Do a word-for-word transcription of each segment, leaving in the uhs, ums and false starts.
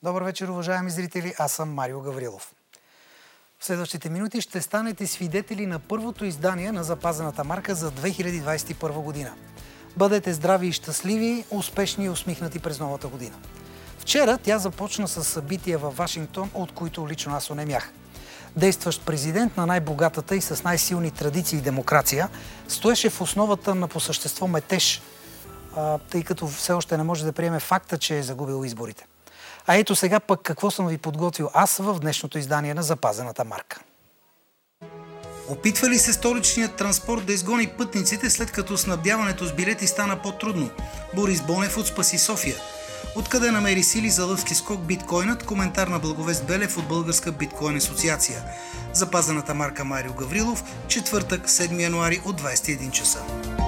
Добър вечер, уважаеми зрители. Аз съм Марио Гаврилов. В следващите минути ще станете свидетели на първото издание на запазената марка за две хиляди двадесет и първа година. Бъдете здрави и щастливи, успешни и усмихнати през новата година. Вчера тя започна с събития във Вашингтон, от които лично аз онемях. Действащ президент на най-богатата и с най-силни традиции и демокрация стоеше в основата на по същество метеж, тъй като все още не може да приеме факта, че е загубил изборите. А ето сега пък какво съм ви подготвил аз в днешното издание на запазената марка. Опитва ли се столичният транспорт да изгони пътниците, след като снабдяването с билети стана по-трудно? Борис Бонев от Спаси София. Откъде намери сили за лъвски скок биткоинът? Коментар на Благовест Белев от Българска биткоин асоциация. Запазената марка Марио Гаврилов, четвъртък, седми януари от двадесет и един часа.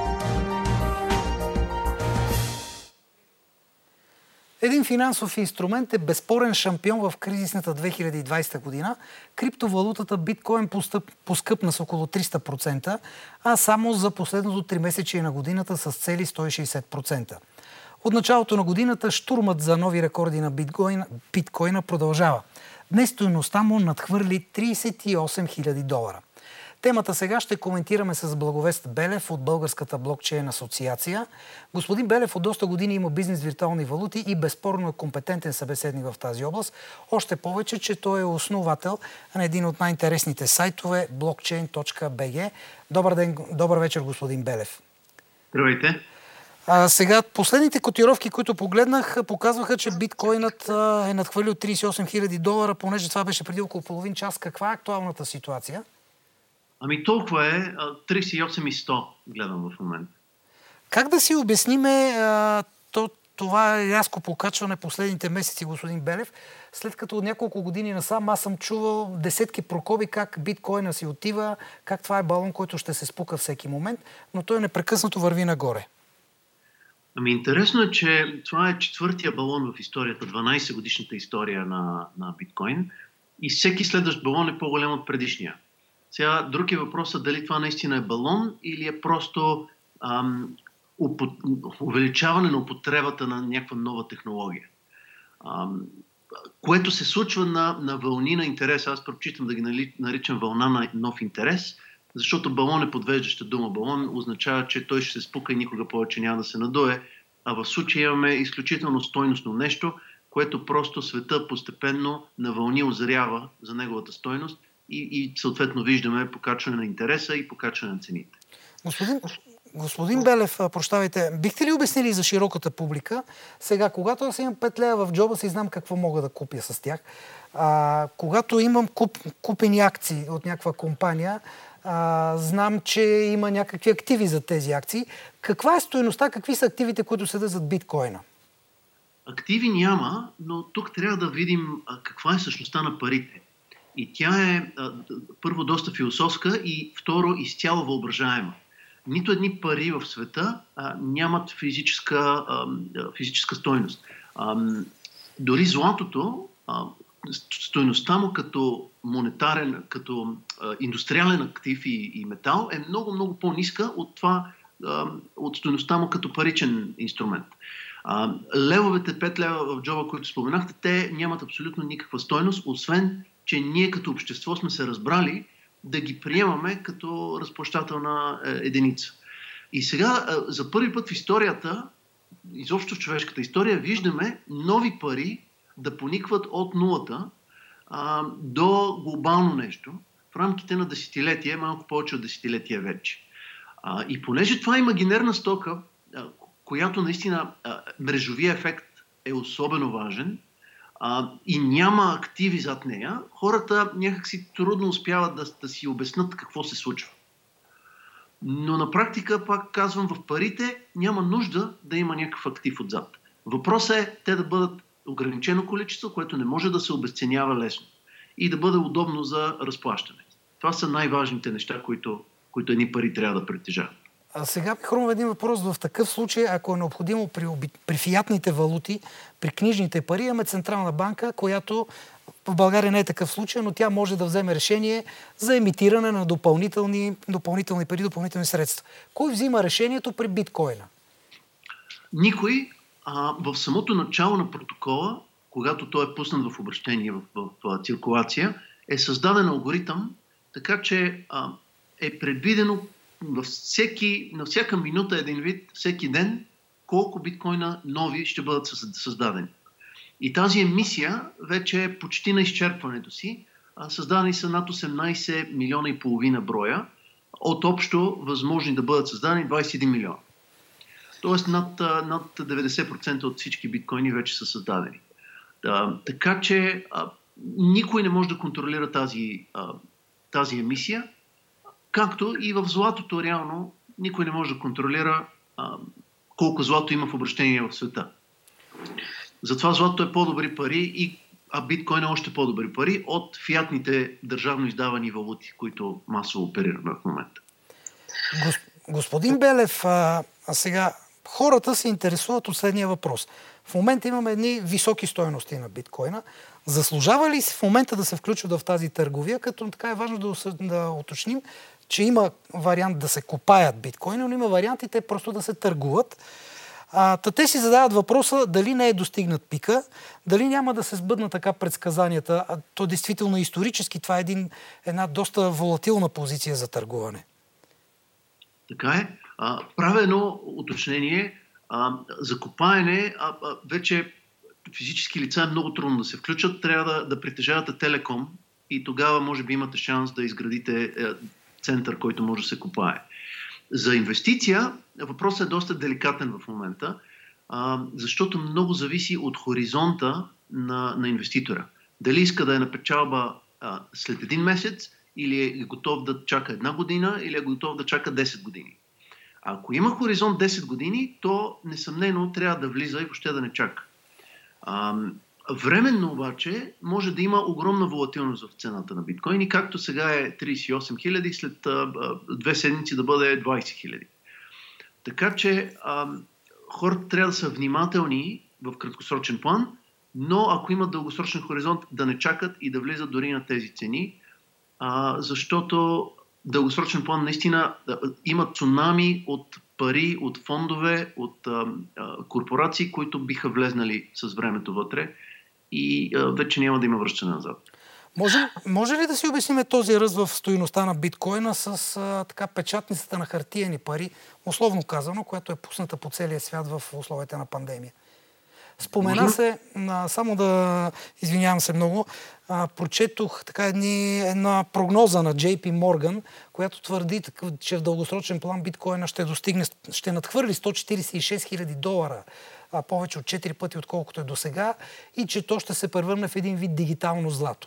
Един финансов инструмент е безспорен шампион в кризисната две хиляди и двадесета година. Криптовалутата биткоин поскъпна с около триста процента, а само за последното тримесечие на годината с цели сто и шейсет процента. От началото на годината штурмът за нови рекорди на биткоин, биткоина продължава. Днес стойността му надхвърли тридесет и осем хиляди долара. Темата сега ще коментираме с Благовест Белев от Българската блокчейн асоциация. Господин Белев от доста години има бизнес в виртуални валути и безспорно е компетентен събеседник в тази област. Още повече, че той е основател на един от най-интересните сайтове блокчейн точка би джи. Добър ден, добър вечер, господин Белев. Здравейте. А, сега, последните котировки, които погледнах, показваха, че биткоинът а, е надхвърлил тридесет и осем хиляди долара, понеже това беше преди около половин час. Каква е актуалната ситуация? Ами толкова е, тридесет и осем и сто гледам в момента. Как да си обясниме а, то, това рязко покачване последните месеци, господин Белев, след като от няколко години насам аз съм чувал десетки прокоби как биткоина си отива, как това е балон, който ще се спука всеки момент, но той непрекъснато върви нагоре. Ами интересно е, че това е четвъртия балон в историята, дванадесет годишната история на, на биткоин и всеки следващ балон е по-голям от предишния. Сега друг е въпросът дали това наистина е балон или е просто ам, упо, увеличаване на употребата на някаква нова технология. Ам, което се случва на, на вълни на интерес. Аз предпочитам да ги наричам вълна на нов интерес, защото балон е подвеждаща дума. Балон означава, че той ще се спука и никога повече няма да се надуе. А в случая имаме изключително стойностно нещо, което просто света постепенно на вълни озрява за неговата стойност и, и съответно виждаме покачване на интереса и покачване на цените. Господин, господин Белев, прощавайте, бихте ли обяснили за широката публика? Сега, когато аз имам пет лева в джоба си, знам какво мога да купя с тях. А, когато имам куп, купени акции от някаква компания, а, знам, че има някакви активи за тези акции. Каква е стойността, какви са активите, които седят зад биткоина? Активи няма, но тук трябва да видим а, каква е същността на парите. И тя е а, първо доста философска и второ изцяло въображаема. Нито едни пари в света а, нямат физическа, а, физическа стойност. А, дори златото, а, стойността му като монетарен, като а, индустриален актив и, и метал е много-много по-ниска от това, а, от стойността му като паричен инструмент. А, левовете, пет лева в джоба, които споменахте, те нямат абсолютно никаква стойност, освен че ние като общество сме се разбрали да ги приемаме като разплащателна единица. И сега за първи път в историята, изобщо в човешката история, виждаме нови пари да поникват от нулата а, до глобално нещо в рамките на десетилетия, малко повече от десетилетия вече. А, и понеже това е имагинерна стока, а, която наистина а, мрежовия ефект е особено важен, Uh, и няма активи зад нея, хората някакси трудно успяват да, да си обяснат какво се случва. Но на практика, пак казвам, в парите няма нужда да има някакъв актив отзад. Въпросът е те да бъдат ограничено количество, което не може да се обесценява лесно и да бъде удобно за разплащане. Това са най-важните неща, които, които едни пари трябва да притежават. А сега ми хрумва един въпрос. В такъв случай, ако е необходимо при, при фиатните валути, при книжните пари, имаме Централна банка, която в България не е такъв случай, но тя може да вземе решение за емитиране на допълнителни, допълнителни пари, допълнителни средства. Кой взима решението при биткоина? Никой. А, в самото начало на протокола, когато той е пуснат в обращение, в, в, в циркулация, е създаден алгоритъм, така че а, е предвидено във всеки, на всяка минута един вид, всеки ден, колко биткоина нови ще бъдат създадени. И тази емисия вече е почти на изчерпването си. Създадени са над осемнайсет милиона и половина броя, от общо възможни да бъдат създадени двайсет и един милиона. Тоест над, над деветдесет процента от всички биткоини вече са създадени. Да, така че а, никой не може да контролира тази, а, тази емисия, както и в златото реално никой не може да контролира а, колко злато има в обращение в света. Затова златото е по-добри пари, и, а биткоин е още по-добри пари от фиатните държавно издавани валути, които масово оперираме в момента. Господин Белев, а, а сега хората се интересуват от следния въпрос. В момента имаме едни високи стойности на биткоина. Заслужава ли в момента да се включва в тази търговия, като така е важно да, да уточним, че има вариант да се копаят биткоини, но има варианти те просто да се търгуват. А, та те си задават въпроса дали не е достигнат пика, дали няма да се сбъднат така предсказанията. А то действително исторически това е един, една доста волатилна позиция за търгуване. Така е. А, правя едно уточнение. А, за копаене а, а, вече физически лица е много трудно да се включат. Трябва да, да притежавате телеком и тогава може би имате шанс да изградите е, център, който може да се копае. За инвестиция въпросът е доста деликатен в момента, а, защото много зависи от хоризонта на, на инвеститора. Дали иска да е на печалба а, след един месец, или е готов да чака една година, или е готов да чака десет години. Ако има хоризонт десет години, то несъмнено трябва да влиза и въобще да не чака. А, временно обаче може да има огромна волатилност в цената на биткоин, и както сега е трийсет и осем хиляди, след а, две седмици да бъде двайсет хиляди. Така че а, хората трябва да са внимателни в краткосрочен план, но ако имат дългосрочен хоризонт, да не чакат и да влизат дори на тези цени, а, защото дългосрочен план наистина а, има цунами от пари, от фондове, от а, а, корпорации, които биха влезнали с времето вътре и а, вече няма да има връщане назад. Може, може ли да си обясним този ръст в стойността на биткоина с а, така печатницата на хартиени пари, условно казано, която е пусната по целия свят в условията на пандемия? Спомена се, а, само да извинявам се много, а, прочетох така едни, една прогноза на Джей Пи Морган, която твърди, че в дългосрочен план биткоина ще достигне, ще надхвърли сто четирийсет и шест хиляди долара, а повече от четири пъти, отколкото е досега, и че то ще се превърне в един вид дигитално злато.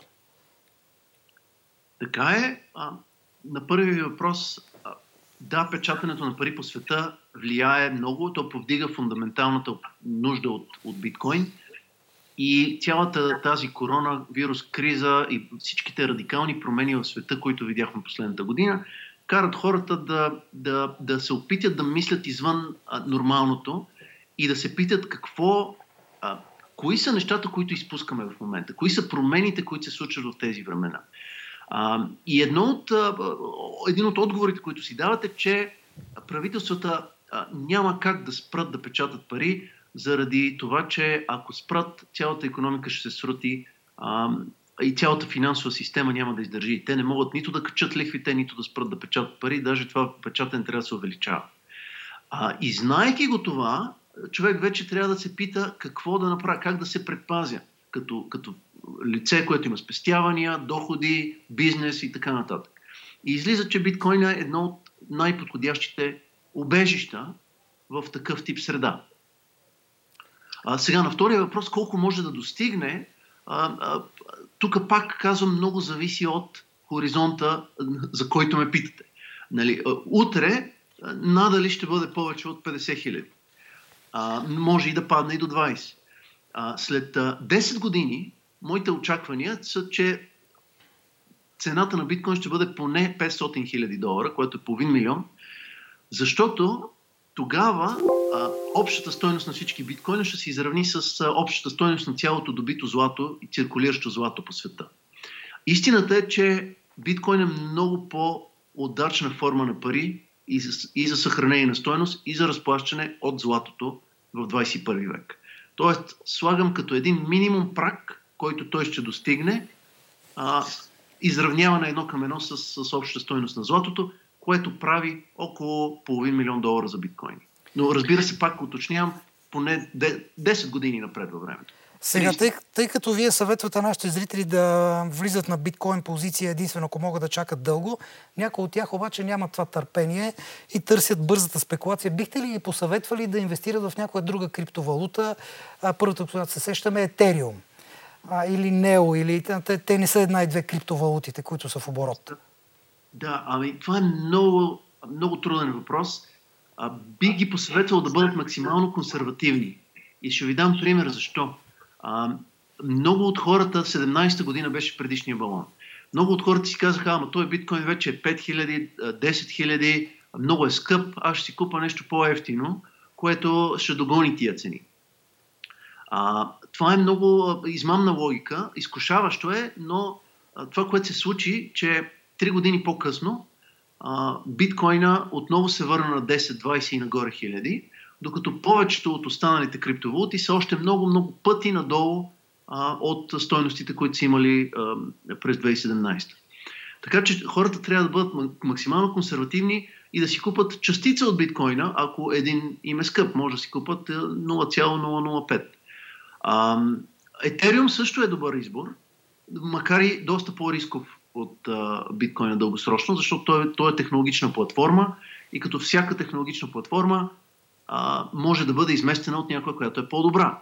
Така е. А, на първи въпрос, а, да, печатането на пари по света влияе много. То повдига фундаменталната нужда от, от биткоин. И цялата тази коронавирус криза и всичките радикални промени в света, които видяхме последната година, карат хората да, да, да се опитат да мислят извън а, нормалното и да се питат какво, а, кои са нещата, които изпускаме в момента, кои са промените, които се случват в тези времена. А, и едно от, а, един от отговорите, които си дават, е, че правителствата а, няма как да спрат да печатат пари, заради това, че ако спрат, цялата икономика ще се срути а, и цялата финансова система няма да издържи. Те не могат нито да качат лихвите, нито да спрат да печатат пари, даже това печатане трябва да се увеличава. А, и знаейки го това, човек вече трябва да се пита какво да направи, как да се предпазя, като, като лице, което има спестявания, доходи, бизнес и така нататък. И излиза, че биткоин е едно от най-подходящите убежища в такъв тип среда. А, сега на втория въпрос, колко може да достигне, а, а, тук пак казвам, много зависи от хоризонта, за който ме питате. Нали, утре надали ще бъде повече от петдесет хиляди. Може и да падне и до двайсет. А, след а, десет години моите очаквания са, че цената на биткоин ще бъде поне петстотин хиляди долара, което е половин милион, защото тогава а, общата стойност на всички биткоина ще се изравни с а, общата стойност на цялото добито злато и циркулиращо злато по света. Истината е, че биткоин е много по-удачна форма на пари и за, и за съхранение на стойност, и за разплащане от златото в двайсет и първи век. Тоест, слагам като един минимум праг, който той ще достигне, а, изравнява на едно към едно с, с общата стойност на златото, което прави около половин милион долара за биткоини. Но разбира се, пак уточнявам, поне десет години напред във времето. Сега, тъй, тъй като вие съветвате нашите зрители да влизат на биткоин позиция единствено, ако могат да чакат дълго, някои от тях обаче нямат това търпение и търсят бързата спекулация. Бихте ли ги посъветвали да инвестират в някоя друга криптовалута? А, първата, която се сещаме, е Ethereum а, или Neo, или те, те не са една и две криптовалутите, които са в оборот. Да, ами това е много, много труден въпрос. А, би ги посъветвал да бъдат максимално консервативни. И ще ви дам пример защо. А, много от хората, седемнадесета година беше предишния балон. Много от хората си казаха, ама той биткоин вече е пет хиляди, десет хиляди, много е скъп, аз ще си купа нещо по-евтино, което ще догони тия цени. А, това е много измамна логика, изкушаващо е, но а, това, което се случи, че три години по-късно а, биткоина отново се върна на десет, двадесет и нагоре хиляди, докато повечето от останалите криптовалути са още много-много пъти надолу а, от стойностите, които са имали а, през две хиляди и седемнадесета. Така че хората трябва да бъдат максимално консервативни и да си купат частица от биткоина, ако един им е скъп, може да си купат нула цяло нула нула пет. Ethereum също е добър избор, макар и доста по-рисков от а, биткоина дългосрочно, защото той, той е технологична платформа и като всяка технологична платформа а, може да бъде изместена от някоя, която е по-добра.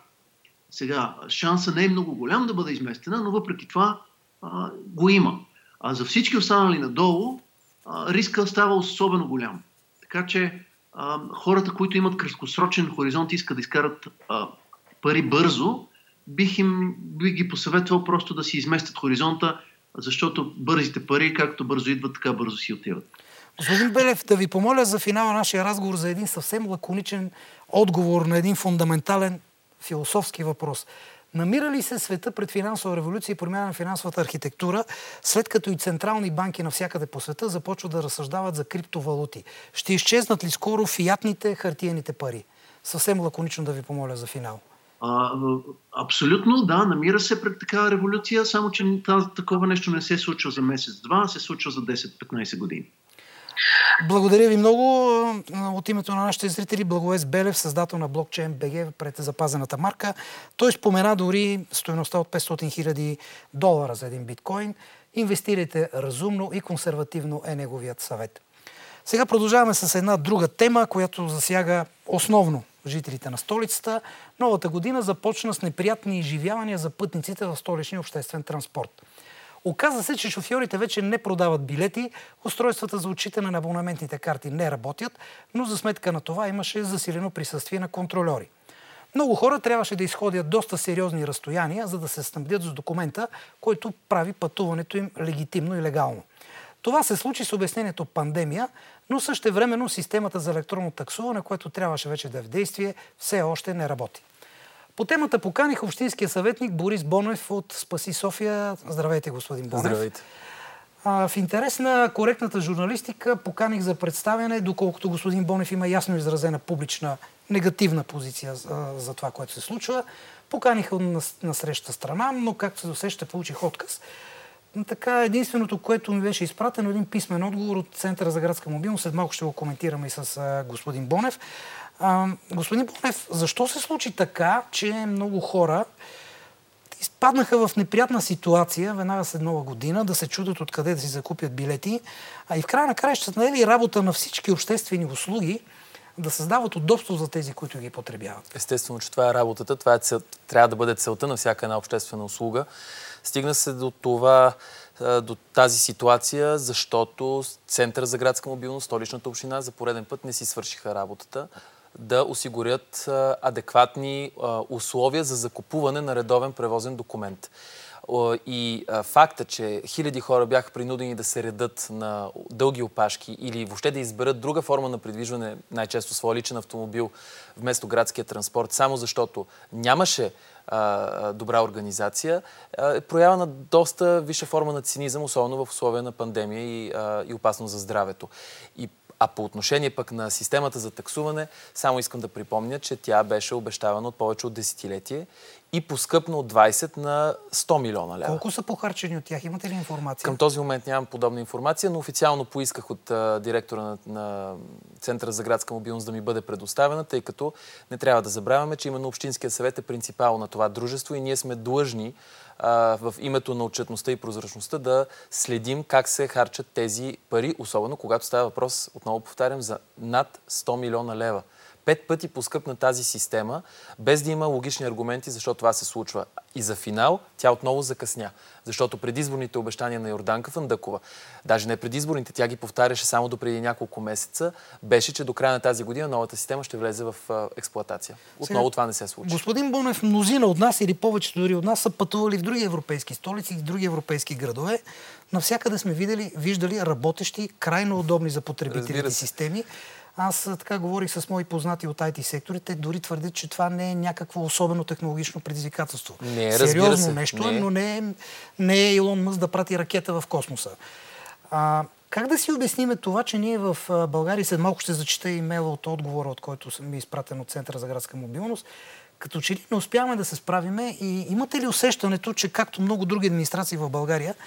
Сега, шанса не е много голям да бъде изместена, но въпреки това а, го има. А за всички останали надолу, а, риска става особено голям. Така че а, хората, които имат краткосрочен хоризонт и искат да изкарат а, пари бързо, бих, им, бих ги посъветвал просто да си изместят хоризонта, защото бързите пари, както бързо идват, така бързо си отиват. Господин Белев, да ви помоля за финала на нашия разговор за един съвсем лаконичен отговор на един фундаментален философски въпрос. Намира ли се света пред финансова революция и промяна на финансовата архитектура, след като и централни банки навсякъде по света започват да разсъждават за криптовалути? Ще изчезнат ли скоро фиатните, хартиените пари? Съвсем лаконично да ви помоля за финал. А, абсолютно, да, намира се пред такава революция, само че такова нещо не се случва за месец-два, а се случва за десет-петнадесет години. Благодаря ви много от името на нашите зрители. Благовест Белев, създател на блокчейн БГ пред запазената марка. Той спомена дори стойността от петстотин хиляди долара за един биткоин. Инвестирайте разумно и консервативно е неговият съвет. Сега продължаваме с една друга тема, която засяга основно жителите на столицата. Новата година започна с неприятни изживявания за пътниците в столичния обществен транспорт. Оказва се, че шофьорите вече не продават билети, устройствата за отчитане на абонаментните карти не работят, но за сметка на това имаше засилено присъствие на контрольори. Много хора трябваше да изходят доста сериозни разстояния, за да се снабдят с документа, който прави пътуването им легитимно и легално. Това се случи с обяснението пандемия, но същевременно системата за електронно таксуване, което трябваше вече да е в действие, все още не работи. По темата поканих общинския съветник Борис Бонев от Спаси София. Здравейте, господин Бонев. Здравейте. А, в интерес на коректната журналистика поканих за представяне, доколкото господин Бонев има ясно изразена публична негативна позиция за, за това, което се случва. Поканих на, на среща страна, но както се досеща, получих отказ. Така, единственото, което ми беше изпратено, един писмен отговор от Центъра за градска мобилност. След малко ще го коментираме и с а, господин Бонев. А, господин Бонев, защо се случи така, че много хора изпаднаха в неприятна ситуация веднага след Нова година да се чудят откъде да си закупят билети, а и в края на краищата не е ли работа на всички обществени услуги да създават удобство за тези, които ги потребяват? Естествено, че това е работата. Това е цел... трябва да бъде целта на всяка една обществена услуга. Стигна се до това, до тази ситуация, защото Център за градска мобилност, Столичната община за пореден път не си свършиха работата да осигурят адекватни условия за закупуване на редовен превозен документ. И факта, че хиляди хора бяха принудени да се редат на дълги опашки или въобще да изберат друга форма на придвижване, най-често своя личен автомобил, вместо градския транспорт, само защото нямаше а, добра организация, е проява на доста висша форма на цинизъм, особено в условия на пандемия и, а, и опасност за здравето. И А по отношение пък на системата за таксуване, само искам да припомня, че тя беше обещавана от повече от десетилетие и поскъпна от двайсет на сто милиона лева. Колко са похарчени от тях? Имате ли информация? Към този момент нямам подобна информация, но официално поисках от а, директора на, на Центъра за градска мобилност да ми бъде предоставена, тъй като не трябва да забравяме, че именно Общинския съвет е принципал на това дружество и ние сме длъжни а, в името на отчетността и прозрачността да следим как се харчат тези пари, особено когато става въпрос, отново повтарям, за над сто милиона лева. Пет пъти поскъпна тази система, без да има логични аргументи, защо това се случва. И за финал тя отново закъсня. Защото предизборните обещания на Йорданка Фандъкова, даже не предизборните, тя ги повтаряше само до преди няколко месеца, беше, че до края на тази година новата система ще влезе в експлоатация. Отново Сега, това не се случи. Господин Бонев, мнозина от нас или повечето дори от нас са пътували в други европейски столици и в други европейски градове. Навсякъде сме видели, виждали работещи, крайно удобни за потребителите системи. Аз така говорих с мои познати от ай ти сектори, те дори твърдят, че това не е някакво особено технологично предизвикателство. Не, Сериозно се. нещо, не. но не е, не е Илон Мъск да прати ракета в космоса. А, как да си обясниме това, че ние в България, след малко ще зачита имейла от отговора, от който ми е изпратен от Центъра за градска мобилност, като че ли не успяваме да се справиме и имате ли усещането, че както много други администрации в България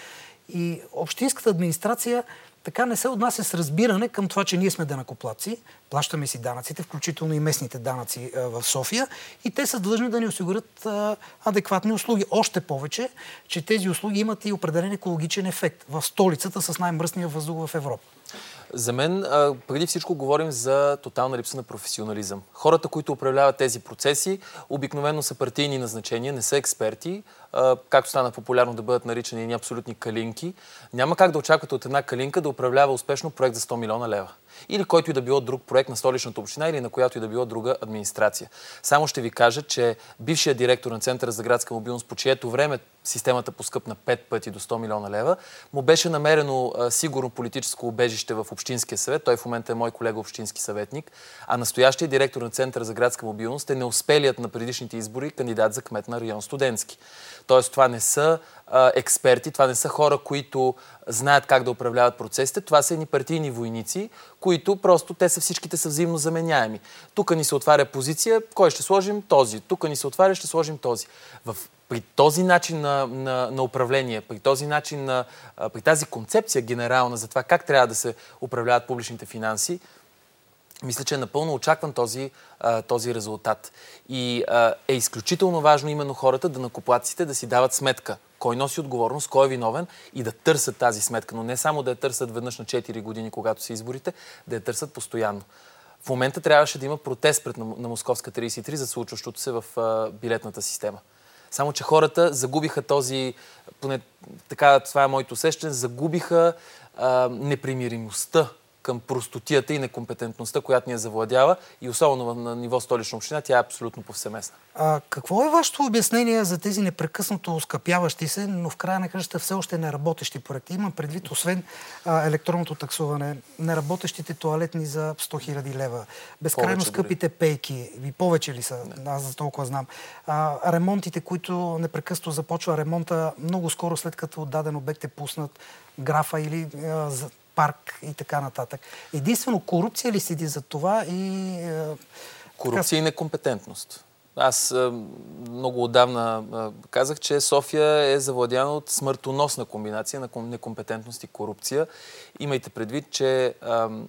и общинската администрация така не се отнася с разбиране към това, че ние сме данъкоплатци, плащаме си данъците, включително и местните данъци а, в София, и те са длъжни да ни осигурят а, адекватни услуги. Още повече, че тези услуги имат и определен екологичен ефект в столицата с най-мръсния въздух в Европа. За мен, преди всичко, говорим за тотална липса на професионализъм. Хората, които управляват тези процеси, обикновено са партийни назначения, не са експерти, както стана популярно да бъдат наричани едни абсолютни калинки. Няма как да очаквате от една калинка да управлява успешно проект за сто милиона лева. Или който и да било друг проект на Столичната община или на която и да било друга администрация. Само ще ви кажа, че бившият директор на Центъра за градска мобилност, по чието време системата поскъпна пет пъти до сто милиона лева, му беше намерено а, сигурно политическо убежище в Общинския съвет. Той в момента е мой колега общински съветник. А настоящия директор на Центъра за градска мобилност е неуспелият на предишните избори кандидат за кмет на район Студентски. Тоест това не са а, експерти, това не са хора, които знаят как да управляват процесите. Това са едни партийни войници, които просто те са всичките са взаимно заменяеми. Тук ни се отваря позиция, кой ще сложим? Този. Тук ни се отваря, ще сложим този. В, при този начин на, на, на управление, при този начин на, при тази концепция генерална за това как трябва да се управляват публичните финанси, мисля, че е напълно очакван този, а, този резултат. И а, е изключително важно именно хората, данъкоплатците, да си дават сметка кой носи отговорност, кой е виновен и да търсят тази сметка. Но не само да я търсят веднъж на четири години, когато са изборите, да я търсят постоянно. В момента трябваше да има протест пред на, на Московска трийсет и три за случващото се в а, билетната система. Само че хората загубиха този, поне така, това е моето усещане, загубиха а, непримиримостта към простотията и некомпетентността, която ни я завладява и особено на ниво Столична община, тя е абсолютно повсеместна. А, какво е вашето обяснение за тези непрекъснато оскъпяващи се, но в края на кръщата все още неработещи проекти? Имам предвид, освен а, електронното таксуване, неработещите тоалетни за сто хиляди лева, безкрайно повече скъпите дори. Пейки, ви повече ли са? Не. Аз за толкова знам. А, ремонтите, които непрекъснато започва ремонта много скоро след като даден обект е пуснат, графа или а, за парк и така нататък. Единствено корупция ли седи за това и... Е, корупция така... и некомпетентност. Аз е, много отдавна е, казах, че София е завладяна от смъртоносна комбинация на некомпетентност и корупция. Имайте предвид, че е,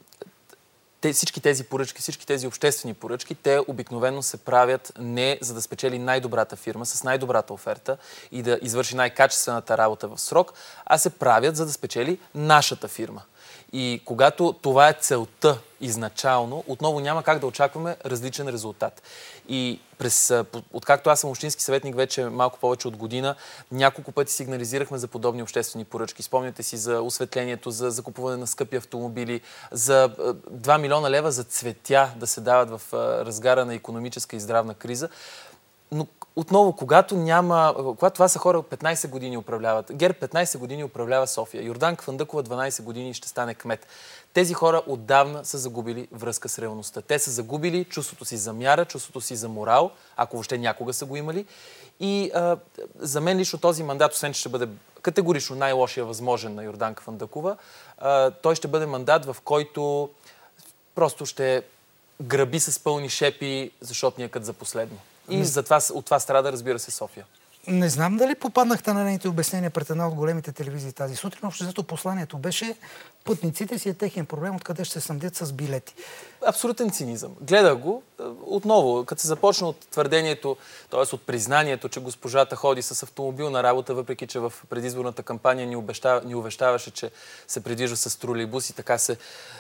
те, всички тези поръчки, всички тези обществени поръчки, те обикновено се правят не за да спечели най-добрата фирма с най-добрата оферта и да извърши най-качествената работа в срок, а се правят за да спечели нашата фирма. И когато това е целта изначално, отново няма как да очакваме различен резултат. И през, откакто аз съм общински съветник вече малко повече от година, няколко пъти сигнализирахме за подобни обществени поръчки. Спомняте си за осветлението, за закупуване на скъпи автомобили, за два милиона лева за цветя да се дават в разгара на икономическа и здравна криза. Но отново, когато няма... Когато това са хора петнайсет години управляват, ГЕРБ петнайсет години управлява София, Йорданка Фандъкова дванайсет години ще стане кмет. Тези хора отдавна са загубили връзка с реалността. Те са загубили чувството си за мяра, чувството си за морал, ако въобще някога са го имали. И а, за мен лично този мандат, освен че ще бъде категорично най-лошия възможен на Йорданка Фандъкова, а, той ще бъде мандат, в който просто ще граби с пълни шепи, защото ни е кът за последно. И затова, от това страда, разбира се, София. Не знам дали попаднахте на нейните обяснения пред една от големите телевизии тази сутрин. Общо взето посланието беше: пътниците си е техен проблем, откъде ще се снабдят с билети. Абсолютен цинизъм. Гледах го отново, като се започна от твърдението, т.е. от признанието, че госпожата ходи с автомобил на работа, въпреки че в предизборната кампания ни, обещава, ни увещаваше, че се придвижва с тролейбус и така се,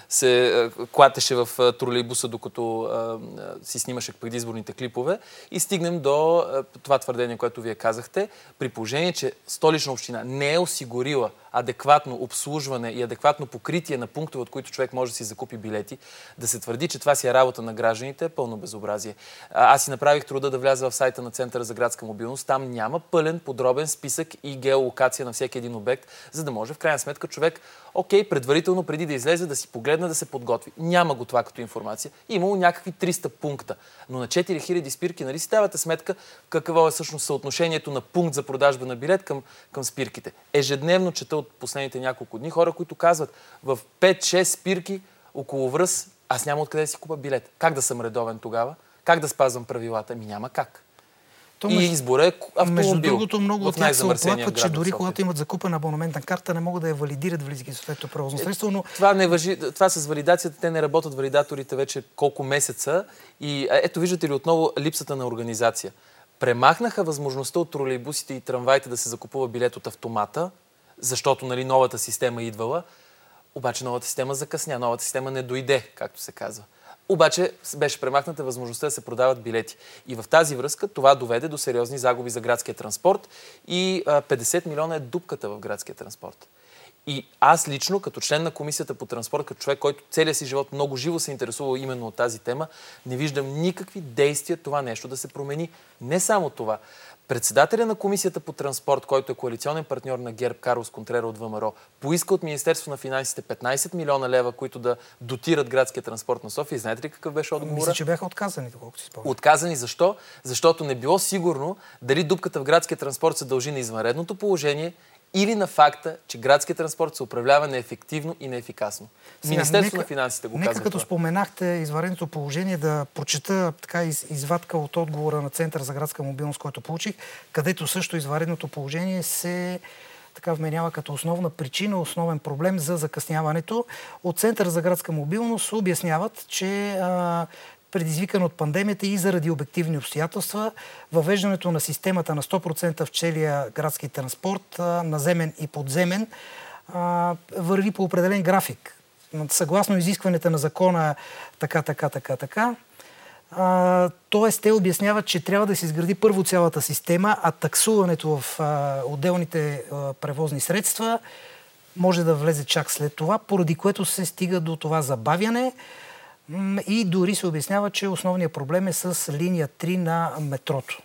се клатеше в тролейбуса, докато а, си снимаше предизборните клипове. И стигнем до а, това твърдение, което вие казахте, при положение, че Столична община не е осигурила адекватно обслужване и адекватно покритие на пунктове, от които човек може да си закупи билети, да се твърди, че това си е работа на гражданите, е пълно безобразие. Аз си направих труда да вляза в сайта на Центъра за градска мобилност. Там няма пълен, подробен списък и геолокация на всеки един обект, за да може в крайна сметка човек, окей, предварително, преди да излезе, да си погледне, да се подготви. Няма го това като информация. Имало някакви триста пункта. Но на четири хиляди спирки, нали си давате сметка какво е всъщност съотношението на пункт за продажба на билет към, към спирките. Ежедневно чета от последните няколко дни хора, които казват: в пет-шест спирки около Връс аз няма откъде да си купа билет. Как да съм редовен тогава? Как да спазвам правилата? Ми няма как. То, и между, избора е автомобил. Между другото, много от тях се оплакват, че дори когато имат закупена абонаментна карта, не могат да я валидират, влизайки в съответното превозно средство. Но... Това, не въжи, това с валидацията, те не работят валидаторите вече колко месеца. И ето виждате ли отново липсата на организация. Премахнаха възможността от тролейбусите и трамваите да се закупува билет от автомата, защото, нали, новата система идвала. Обаче новата система закъсня, новата система не дойде, както се казва. Обаче беше премахната възможността да се продават билети. И в тази връзка това доведе до сериозни загуби за градския транспорт и петдесет милиона е дупката в градския транспорт. И аз лично, като член на Комисията по транспорт, като човек, който целия си живот много живо се интересува именно от тази тема, не виждам никакви действия това нещо да се промени. Не само това. Председателя на Комисията по транспорт, който е коалиционен партньор на ГЕРБ, Карлос Контрера от ВМРО, поиска от Министерството на финансите петнайсет милиона лева, които да дотират градския транспорт на София. И знаете ли какъв беше отговора? Мисля, че бяха отказани, колкото си спомням. Отказани защо? Защото не било сигурно дали дупката в градския транспорт се дължи на извънредното положение или на факта, че градският транспорт се управлява неефективно и неефикасно. Министерството на финансите го казва. Нека като това. Споменахте извънредното положение, да прочета така из, извадка от отговора на Център за градска мобилност, който получих, където също извънредното положение се така вменява като основна причина, основен проблем за закъсняването. От Център за градска мобилност обясняват, че а, предизвикан от пандемията и заради обективни обстоятелства, въвеждането на системата на сто процента в целия градски транспорт, наземен и подземен, върви по определен график. Съгласно изискванията на закона, така, така, така, така. Тоест, те обясняват, че трябва да се изгради първо цялата система, а таксуването в отделните превозни средства може да влезе чак след това, поради което се стига до това забавяне. И дори се обяснява, че основният проблем е с линия три на метрото.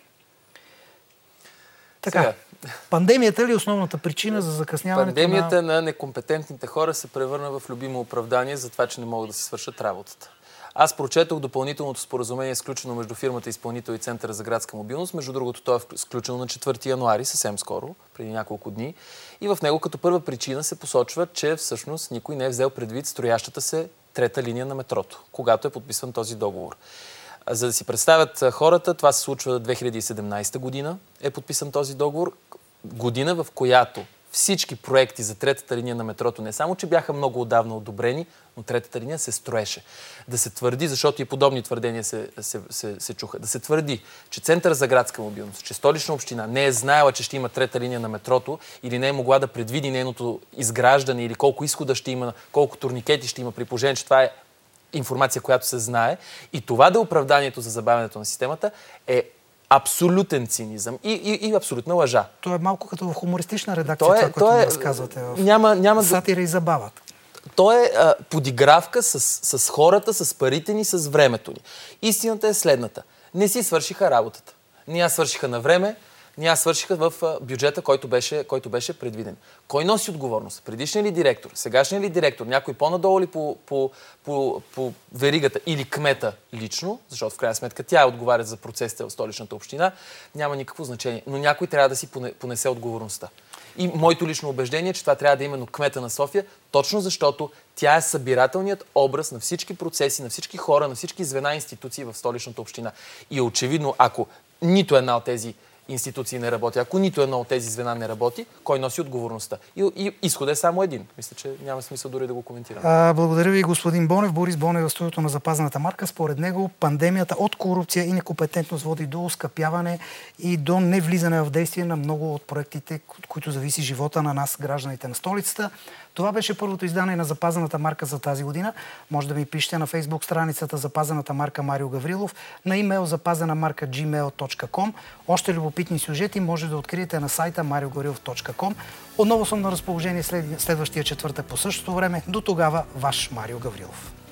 Така, сега, пандемията ли е основната причина за закъсняването? Пандемията на... на некомпетентните хора се превърна в любимо оправдание за това, че не могат да си свършат работата. Аз прочетох допълнителното споразумение, сключено между фирмата изпълнител и Центъра за градска мобилност. Между другото, то е сключено на четвърти януари, съвсем скоро, преди няколко дни. И в него като първа причина се посочва, че всъщност никой не е взел предвид строящата се трета линия на метрото, когато е подписан този договор. За да си представят хората, това се случва две хиляди и седемнайсета година, е подписан този договор. Година, в която всички проекти за третата линия на метрото не само, че бяха много отдавна одобрени, но третата линия се строеше. Да се твърди, защото и подобни твърдения се, се, се, се чуха, да се твърди, че Център за градска мобилност, че Столична община не е знаела, че ще има трета линия на метрото или не е могла да предвиди нейното изграждане или колко изхода ще има, колко турникети ще има, при положение, че това е информация, която се знае. И това да е оправданието за забавянето на системата е абсолютен цинизъм и, и, и абсолютна лъжа. То е малко като в хумористична редакция, то е, това, което то е, ми разказвате в няма, няма сатира и забава. То е а, подигравка с, с хората, с парите ни, с времето ни. Истината е следната. Не си свършиха работата. Не я свършиха на време, не я свършиха в а, бюджета, който беше, който беше предвиден. Кой носи отговорност? Предишният ли директор? Сегашният ли директор? Някой по-надолу ли по, по, по, по веригата? Или кмета лично? Защото в крайна сметка тя е отговаря за процесите в Столичната община. Няма никакво значение. Но някой трябва да си понесе отговорността. И моето лично убеждение е, че това трябва да е именно кмета на София, точно защото тя е събирателният образ на всички процеси, на всички хора, на всички звена и институции в Столичната община. И очевидно, ако нито една от тези институции не работи, ако нито едно от тези звена не работи, кой носи отговорността? И, и изходът е само един. Мисля, че няма смисъл дори да го коментирам. А, благодаря ви, господин Бонев. Борис Бонев в студиото на запазената марка. Според него пандемията от корупция и некомпетентност води до оскъпяване и до невлизане в действие на много от проектите, от които зависи живота на нас, гражданите на столицата. Това беше първото издание на запазената марка за тази година. Може да ми пишете на фейсбук страницата запазената марка Марио Гаврилов, на имейл запазена марка джи мейл точка ком. Още любопитни сюжети може да откриете на сайта марио гаврилов точка ком. Отново съм на разположение след, следващия четвъртък по същото време. До тогава, ваш Марио Гаврилов.